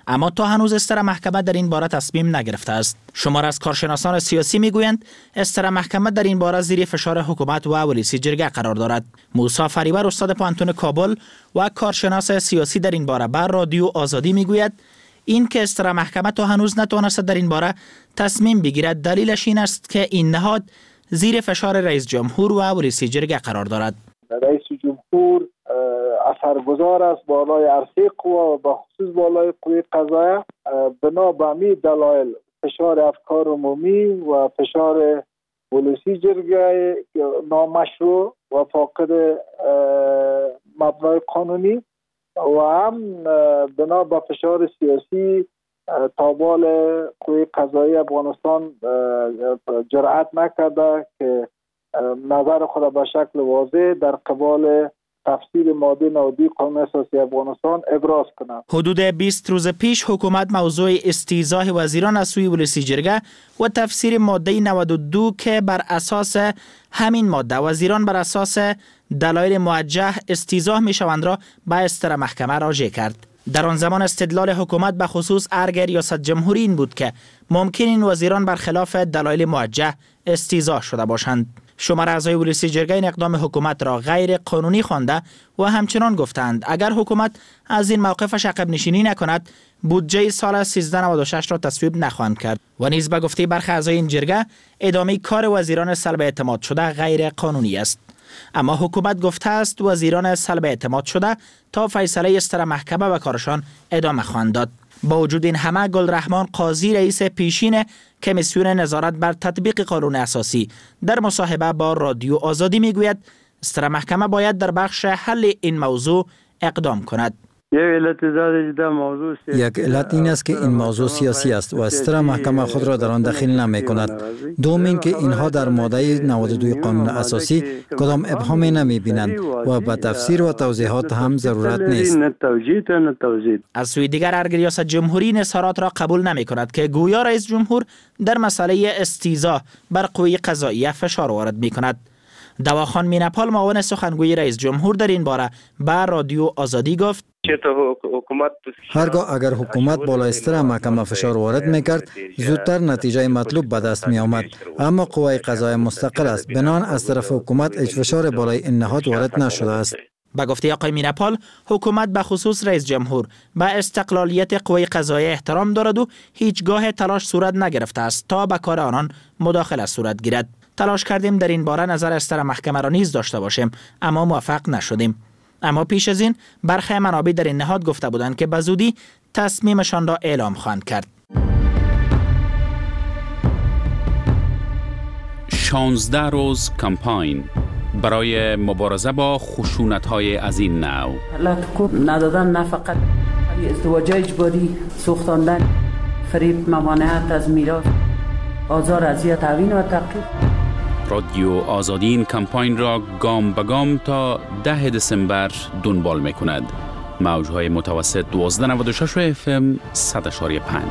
اما تا هنوز استر محکمه در این باره تصمیم نگرفته است. شمار از کارشناسان سیاسی میگویند استر محکمه در این باره زیر فشار حکومت و ولسی جرگه قرار دارد. موسی فریبر استاد پانتون کابل و کارشناس سیاسی در این باره بر رادیو آزادی میگوید این که استر محکمه تا هنوز نتوانسته در این باره تصمیم بگیرد دلیلش این است که این نهاد زیر فشار رئیس جمهور و ولسی جرگه قرار دارد. رئیس جمهور اثرگذار است بالای عرصه قوا و بخصوص بالای قوه قضاییه، بنا به همین دلایل فشار افکار عمومی و فشار ولسی جرگه نامشروع و فاقد مبنای قانونی و هم بنا به فشار سیاسی تابال قوه قضایی افغانستان جرأت نکرده که نظر خود به شکل واضح در قبال تفسیر ماده نود قانون اساسی افغانستان ابراز کنند. حدود بیست روز پیش حکومت موضوع استیضاح وزیران از سوی ولسی جرگه و تفسیر ماده نود و دو که بر اساس همین ماده وزیران بر اساس دلایل موجه استیضاح می شوند را به استر محکمه راجع کرد. در آن زمان استدلال حکومت به خصوص ارگ ریاست جمهوری این بود که ممکن این وزیران برخلاف دلایل موجه استیضاح شده باشند. شمار اعضای ولسی جرگه این اقدام حکومت را غیر قانونی خوانده و همچنان گفتند اگر حکومت از این موقفش عقب نشینی نکند بودجه سال سیزده نود و شش را تصویب نخواهند کرد و نیز به گفته برخی اعضای این جرگه ادامه کار وزیران سلب اعتماد شده غیر قانونی است. اما حکومت گفته است وزیران سلب اعتماد شده تا فیصله استر محکمه و کارشان ادامه خواهند داد. با وجود این همه گلرحمان قاضی رئیس پیشین کمیسیون نظارت بر تطبیق قانون اساسی در مصاحبه با رادیو آزادی میگوید استر محکمه باید در بخش حل این موضوع اقدام کند. یک علت این است که این موضوع سیاسی است و استر محکمه خود را در آن دخیل نمی کند. دوم این که اینها در ماده نود و دو قانون اساسی کدام ابهامی نمی بینند و به تفسیر و توضیحات هم ضرورت نیست. از سوی دیگر ارگ ریاست جمهوری اظهارات را قبول نمی کند که گویا رئیس جمهور در مسئله استیضاح بر قوه قضاییه فشار وارد می کند. دواخان مینپال معاون سخنگوی رئیس جمهور در این باره به رادیو آزادی گفت هرگاه اگر حکومت بالا استر محکمه فشار وارد میکرد زودتر نتیجه مطلوب به دست می آمد، اما قوه قضاییه مستقل است، بنان از طرف حکومت هیچ فشار بالای این نهاد وارد نشده است. با گفته آقای مینپال حکومت به خصوص رئیس جمهور به استقلالیت قوه قضاییه احترام دارد و هیچگاه تلاش صورت نگرفته است تا به کار آنان مداخله صورت گیرد. تلاش کردیم در این باره نظر استر محکمه را نیز داشته باشیم اما موفق نشدیم. اما پیش از این برخی منابع در این نهاد گفته بودند که به زودی تصمیمشان را اعلام خواهند کرد. شانزده روز کمپاین برای مبارزه با خشونت‌های از این نوع. حالت ندادن نه فقط ازدواج اجباری، سوختاندن، فریب، ممانعت از میراث، آزار، اذیت، تعوین و تعقیب. رادیو آزادی این کمپاین را گام به گام تا ده دسامبر دنبال می‌کند. موج‌های متوسط دوازده نود و شش و اف ام صد و پنج.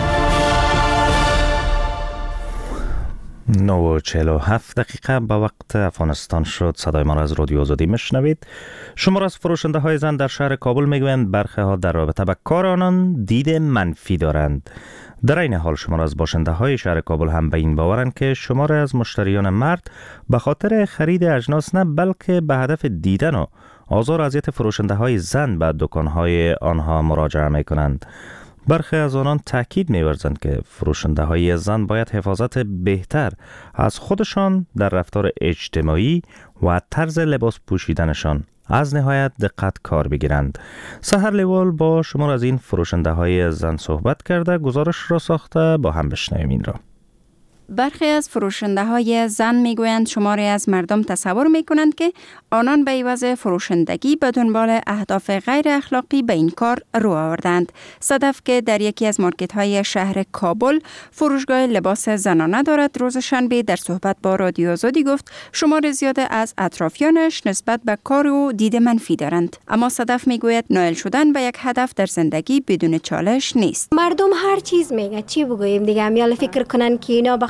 نه و چهل و هفت دقیقه به وقت افغانستان شد. صدای ما را از رادیو آزادی میشنوید. شمار از فروشنده های زن در شهر کابل میگویند برخی ها در رابطه با کار آنان دید منفی دارند. در این حال شمار از باشنده های شهر کابل هم به این باورند که شمار از مشتریان مرد به خاطر خرید اجناس نه بلکه به هدف دیدن و آزار و اذیت فروشنده های زن به دکان های آنها مراجعه می کنند. برخی از آنان تاکید می‌ورزند که فروشنده های زن باید حفاظت بهتر از خودشان در رفتار اجتماعی و طرز لباس پوشیدنشان از نهایت دقت کار بگیرند. سحر لیوال با شمار از این فروشنده های زن صحبت کرده گزارش را ساخته، با هم بشنویم این را. برخی از فروشنده های زن میگویند شماری از مردم تصور میکنند که آنان به عوض فروشندگی به دنبال اهداف غیر اخلاقی به این کار رو آوردند. صدف که در یکی از مارکت های شهر کابل فروشگاه لباس زنانه دارد، روز شنبه در صحبت با رادیو آزادی گفت شمار زیاده از اطرافیانش نسبت به کار و دید منفی دارند. اما صدف میگوید نائل شدن به یک هدف در زندگی بدون چالش نیست. مردم هر چیز میگه، چی بگوییم دیگه، همیال فکر کنن که اینا بخاطر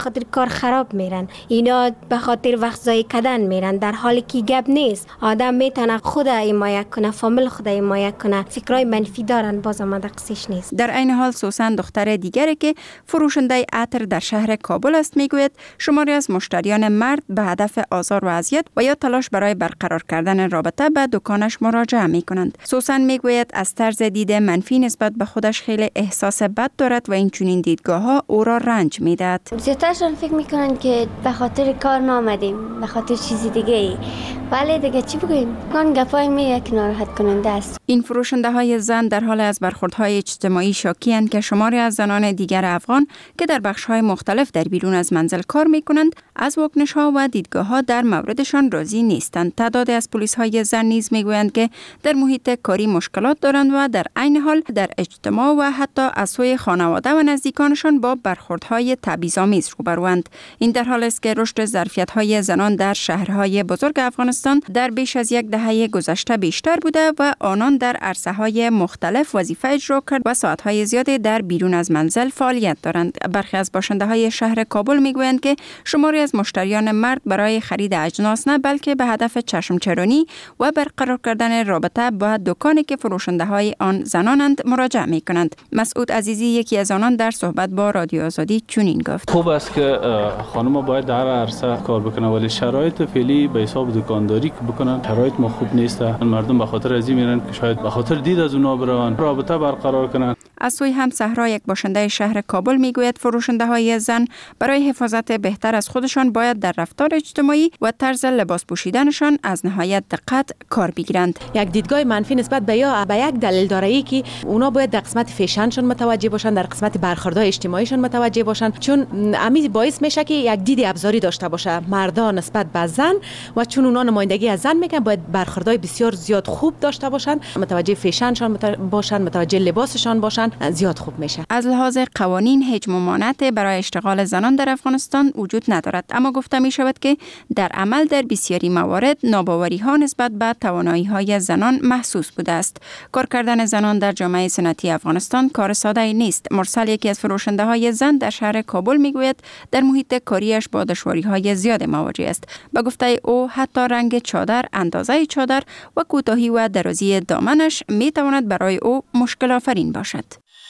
خاطر کار خراب میرن، اینا به خاطر وقت ضایع کردن میرن، در حالی که گپ نیست. آدم میتونه خود حمایت کنه، فامیل خود حمایت کنه. فکرای منفی دارن، باز هم قصیش نیست. در عین حال سوسن دختر دیگری که فروشنده عطر در شهر کابل است میگوید شماری از مشتریان مرد به هدف آزار و اذیت و یا تلاش برای برقرار کردن رابطه به دکانش مراجعه میکنند. سوسن میگوید از طرز دید منفی نسبت به خودش خیلی احساس بد دارد و این چنین دیدگاه ها او را رنج میدهد. زیادترشون فکر میکنن که به خاطر کار نامدیم، به خاطر چیزی دیگه ای، ولی دیگه چی بگویم؟ کان گپای میگه که ناراحت کننده است. این فروشنده های زن در حال از برخوردهای اجتماعی شاکی اند که شماری از زنان دیگر افغان که در بخش‌های مختلف در بیرون از منزل کار می‌کنند از واکنش‌ها و دیدگاه‌ها در موردشان راضی نیستند. تعدادی از پلیس‌های زن نیز می‌گویند که در محیط کاری مشکلات دارند و در عین حال در اجتماع و حتی از سوی خانواده و نزدیکانشان با برخوردهای تبعیض‌آمیز روبروند. این در حالی است که رشد ظرفیت‌های زنان در شهرهای بزرگ افغانستان در بیش از یک دهه گذشته بیشتر بوده و آنان در عرصه‌های مختلف وظیفه اجرا کرد و ساعت‌های زیادی در بیرون از منزل فعالیت دارند. برخی از باشنده‌های شهر کابل می‌گویند که شماری از مشتریان مرد برای خرید اجناس نه بلکه به هدف چشمچرانی و برقرار کردن رابطه با دکانی که فروشنده‌های آن زنانند مراجعه می‌کنند. مسعود عزیزی یکی از آنان در صحبت با رادیو آزادی چنین گفت: خوب است که خانم باید در عرصه کار بکنه، ولی شرایط فعلی به حساب دکانداری که بکنن شرایط ما خوب نیست. مردم به خاطر از این میرن که شاید به خاطر دید از اونها برن رابطه برقرار کنن. از سوی هم صحرا یک باشنده شهر کابل میگوید فروشنده های زن برای حفاظت بهتر از خودشان باید در رفتار اجتماعی و طرز لباس پوشیدنشان از نهایت دقت کار بگیرند. یک دیدگاه منفی نسبت به یا به یک دلیل داره ای که اونا باید در قسمت فیشنشون متوجه باشن، در قسمت برخوردهای اجتماعیشون متوجه باشن، چون امی باعث میشه که یک دید ابزاری داشته باشه مردا نسبت به زن و چون اونا نمایندگی از زن میکنن باید برخوردهای بسیار زیاد خوب داشته باشن، متوجه فیشنشون باشن، متوجه لباسشان باشن، زیاد خوب میشه. از لحاظ قوانین هیچ ممانعت برای اشتغال زنان در افغانستان وجود ندارد، اما گفته می شود که در عمل در بسیاری موارد ناباوری ها نسبت به توانایی های زنان محسوس بوده است. کار کردن زنان در جامعه سنتی افغانستان کار ساده نیست. مرسل یکی از فروشنده های زن در شهر کابل می گوید در محیط کاریش با دشواری های زیاد مواجه است. به گفته او حتی رنگ چادر، اندازه چادر و کوتاهی و درازی دامنش می تواند برای او مشکل آفرین باشد.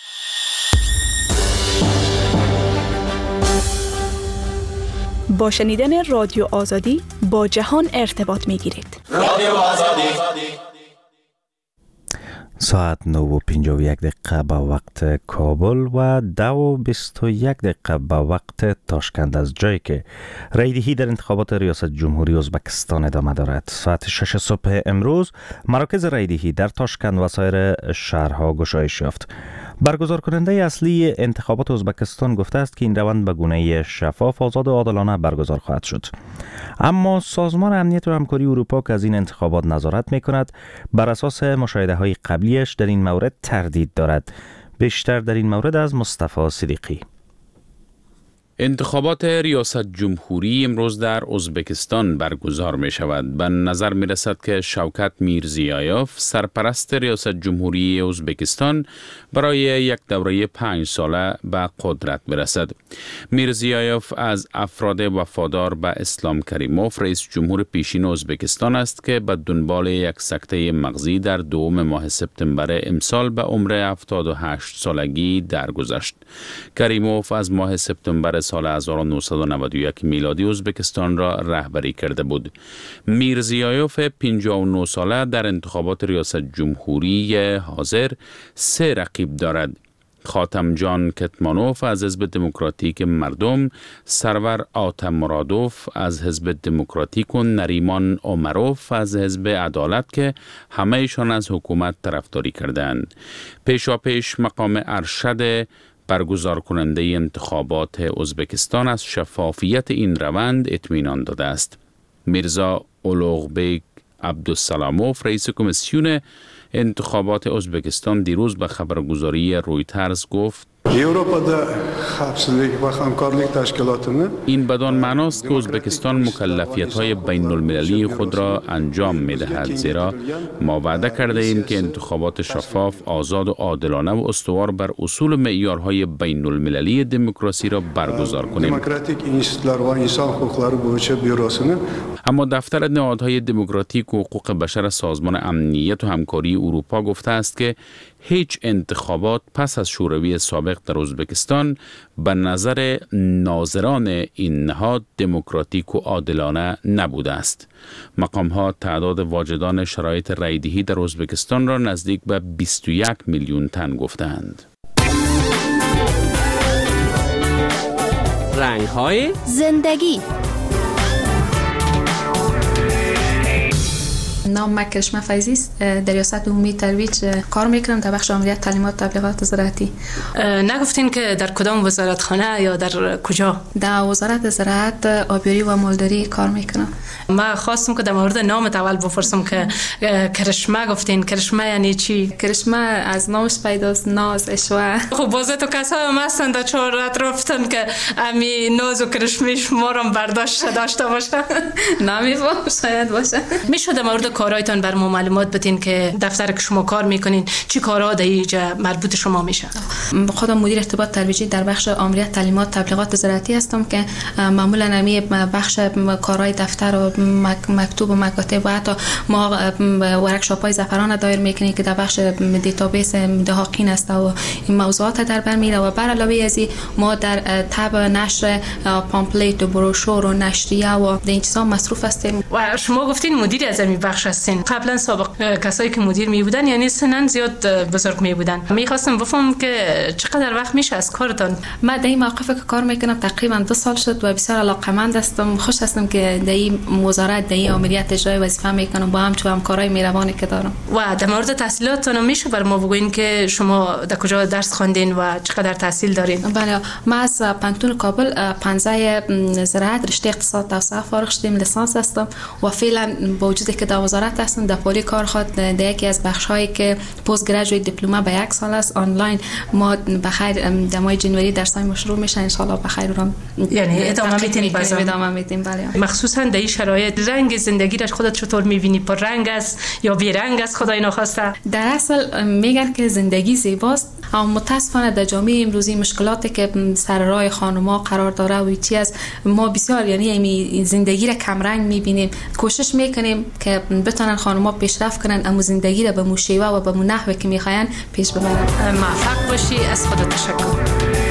با شنیدن رادیو آزادی با جهان ارتباط می گیرید. رادیو آزادی. ساعت نه و پنجاه و یک دقیقه با وقت کابل و دو و بیست و یک دقیقه با وقت تاشکند، از جایی که رایدهی در انتخابات ریاست جمهوری ازبکستان ادامه دارد. ساعت شش صبح امروز مراکز رایدهی در تاشکند و سایر شهرها گشایش یافت. برگزار کننده اصلی انتخابات ازبکستان گفته است که این روند به گونه شفاف، آزاد و عادلانه برگزار خواهد شد. اما سازمان امنیت و همکاری اروپا که از این انتخابات نظارت می کند بر اساس مشاهده های قبلیش در این مورد تردید دارد. بیشتر در این مورد از مصطفی صدیقی. انتخابات ریاست جمهوری امروز در ازبکستان برگزار می شود. به نظر می رسد که شوکت میرزیایوف سرپرست ریاست جمهوری ازبکستان برای یک دوره پنج ساله به قدرت برسد. میرزیایوف از افراد وفادار به اسلام کریموف رئیس جمهور پیشین ازبکستان است که به دنبال یک سکته مغزی در دوم ماه سپتامبر امسال به عمر هفتاد و هشت سالگی درگذشت. کریموف از ماه سپتامبر سال هزار و نهصد و نود و یک میلادی ازبکستان را رهبری کرده بود. میرزیایوف پنجاه و نه ساله در انتخابات ریاست جمهوری حاضر سه رقیب دارد: خاتمجان کتمانوف از حزب دموکراتیک مردم، سرور آتم مرادوف از حزب دموکراتیک و نریمان عمروف از حزب عدالت که همه ایشان از حکومت طرفداری کردند. پیشاپیش مقام ارشد برگزار کننده انتخابات ازبکستان از شفافیت این روند اطمینان داده است. میرزا اولوغبیک عبدالسلاموف رئیس کمیسیون انتخابات ازبکستان دیروز به خبرگزاری رویترز گفت این بدان معناست که ازبکستان مکلفیت‌های بین المللی خود را انجام می‌دهد، زیرا ما وعده کرده ایم که انتخابات شفاف، آزاد و عادلانه و استوار بر اصول و معیارهای بین المللی دموکراسی را برگزار کنیم. اما دفتر نهادهای دموکراتیک و حقوق بشر سازمان امنیت و همکاری اروپا گفته است که هیچ انتخابات پس از شوروی سابق در ازبکستان به نظر ناظران این نهاد دموکراتیک و عادلانه نبوده است. مقام‌ها تعداد واجدان شرایط رایدهی در ازبکستان را نزدیک به بیست و یک میلیون تن گفتند. رنگ‌های زندگی. نام من کرشمه فیضی است، در ریاست عمومی ترویج کار میکنم در بخش آمریت تعلیمات تبلیغات زراعتی. نگفتین که در کدام وزارتخانه یا در کجا؟ در وزارت زراعت، آبیاری و مالداری کار میکنم. ما خواستم که در مورد نامت اول بپرسم که کرشمه گفتین، کرشمه یعنی چی؟ کرشمه از نامش پیداست، ناز، اشوه. خب بازه تو کسای هم هستن در چهار اطرافتن که امی ناز و کرشمه شما رو برداشت داشته باشه. نمیفهم، شاید باشه. میشه در مورد کارهایتان بر ما معلومات بدین که دفتر که شما کار میکنین چی کارها در اینجا مربوط شما میشه؟ خودم مدیر ارتباط ترویجی در بخش آمریت تعلیمات تبلیغات زراعتی هستم که معمولا امی بخش کارهای دفتر و مکتوب و مکاتب و حتی ما ورکشاپ های زعفران دایر میکنیم که در بخش دیتابیس دهاقین است و این موضوعات در بر میره و بر علاوه از این ما در تب نشر پامپلیت و بروشور و نشریه و این چیزا مصروف هستیم. و شما گفتین مدیر از این بخش هستین. قبلا سابق کسایی که مدیر می بودن یعنی سنن زیاد بزرگ می بودن. میخواستم بفهمم که چقدر وقت میشه از کارتان؟ من در این موقف که کار میکنم تقریبا دو سال شد و بسیار علاقمند هستم. خوش هستم که در این وزارت در این آمریت اجرای وظیفه میکنم با هم چون همکارای میروانی که دارم. و در مورد تحصیلاتتون میشه بر ما بگوین که شما در کجا درس خواندین و چقدر تحصیل دارین؟ بله، ما از پانتون کابل پنزه زراعت رشته اقتصاد توسعه فارغ شدیم، لیسانس هستم و فعلا با وجودی که در وزارت هستم در پولی کار خود در یکی از بخش هایی که پست گریجویت دیپلم به یک سال است آنلاین ما بخیر در ماه جنوری درسای ما شروع میشه ان شاء الله بخیر رو یعنی ادامه میدین باز ادامه میدیم. بله، مخصوصا در این شرایط رنگ زندگی را خودت چطور میبینی؟ پر رنگ است یا بی رنگ است خدای نخواسته؟ در اصل میگن که زندگی زیباست اما متاسفانه در جامعه امروزی مشکلاتی که سر راه خانم‌ها قرار داره و چی از ما بسیار یعنی زندگی را کم رنگ میبینیم. کوشش میکنیم که بتونن خانم‌ها پیشرفت کنن اما زندگی را به موشیوه و به نحوی که میخواین پیش ببرن. موفق باشی، از خودت تشکر.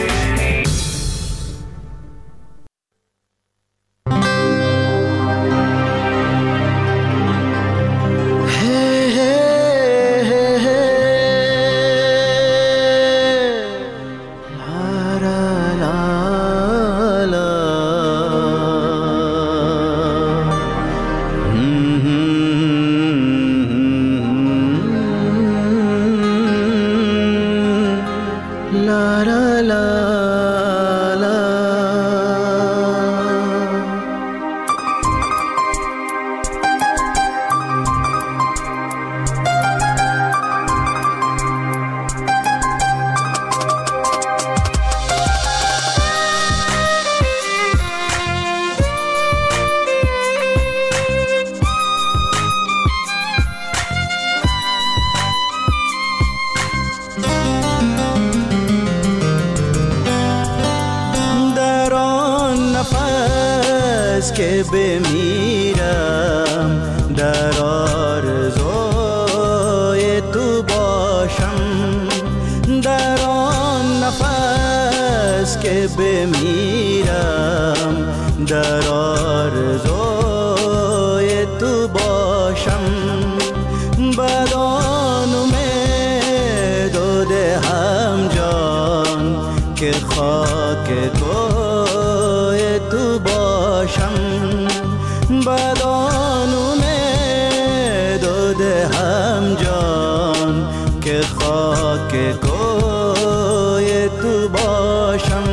که بمیرم در آرزوی تو باشم، در آن نفس که بمیرم در آرزوی تو باشم، بدان امید و دهم جان که خاک کوی تو باشم، بدان امید و دهم جان که خاک کوی تو باشم.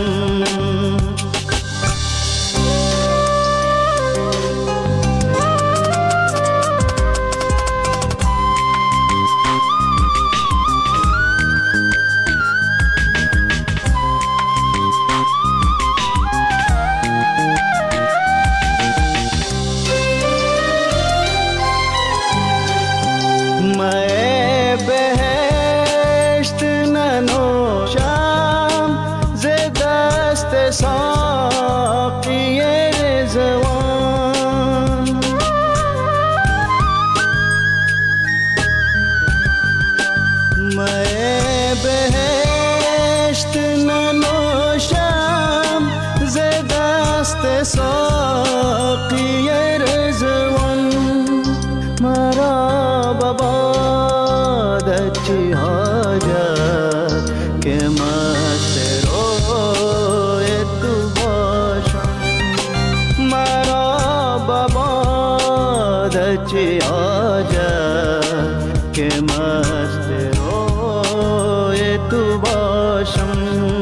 چی آجد که مست روی تو باشم.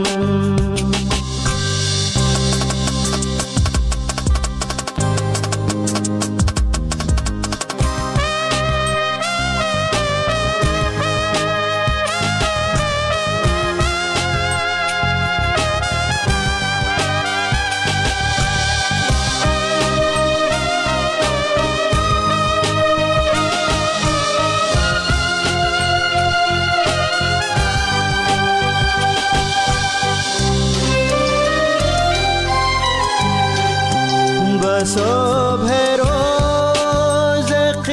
صبح روز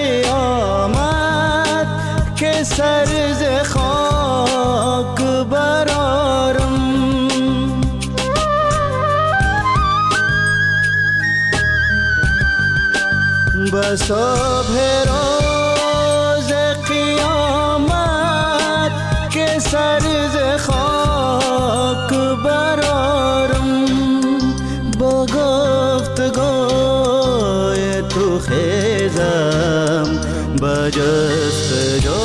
قیامت که سر ز خاک برارم، به صبح روز قیامت که سر ز خاک برارم، با گفتگوی تو خیزم به جستجو